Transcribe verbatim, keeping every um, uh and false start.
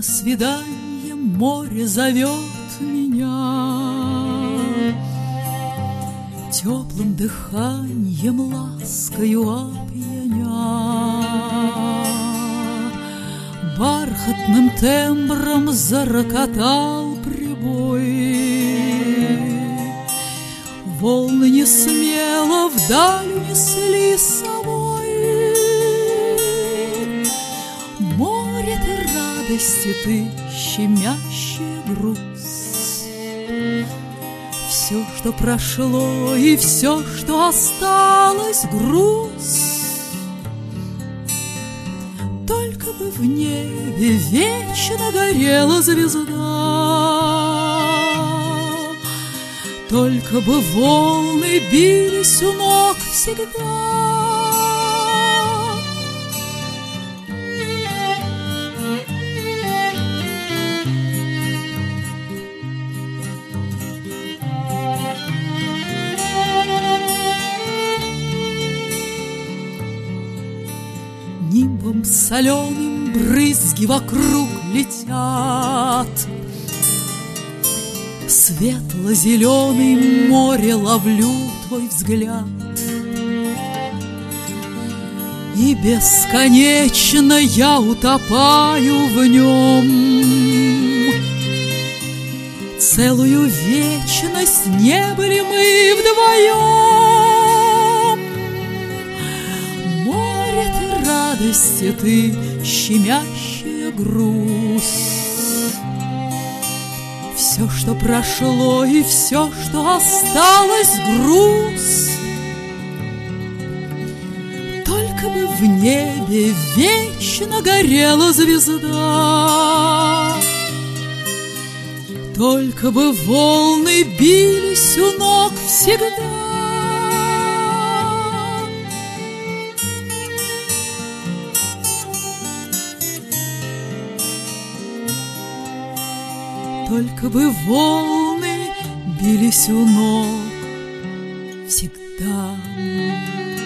на свидание море зовет меня, теплым дыханием, ласкою опьяня, бархатным тембром зарокотал прибой. Волны не смело вдаль несли с собой. Море ты, радости ты, щемящая грусть. Все, что прошло, и все, что осталось, грусть. Только бы в небе вечно горела звезда, только бы волны бились у ног всегда. Нимбом соленым брызги вокруг летят, светло-зеленый море ловлю твой взгляд, и бесконечно я утопаю в нем. Целую вечность не были мы вдвоем. Море ты, радости ты, щемящая грусть. Все, что прошло, и все, что осталось, грусть. Только бы в небе вечно горела звезда, только бы волны бились у ног всегда. Только бы волны бились у ног всегда.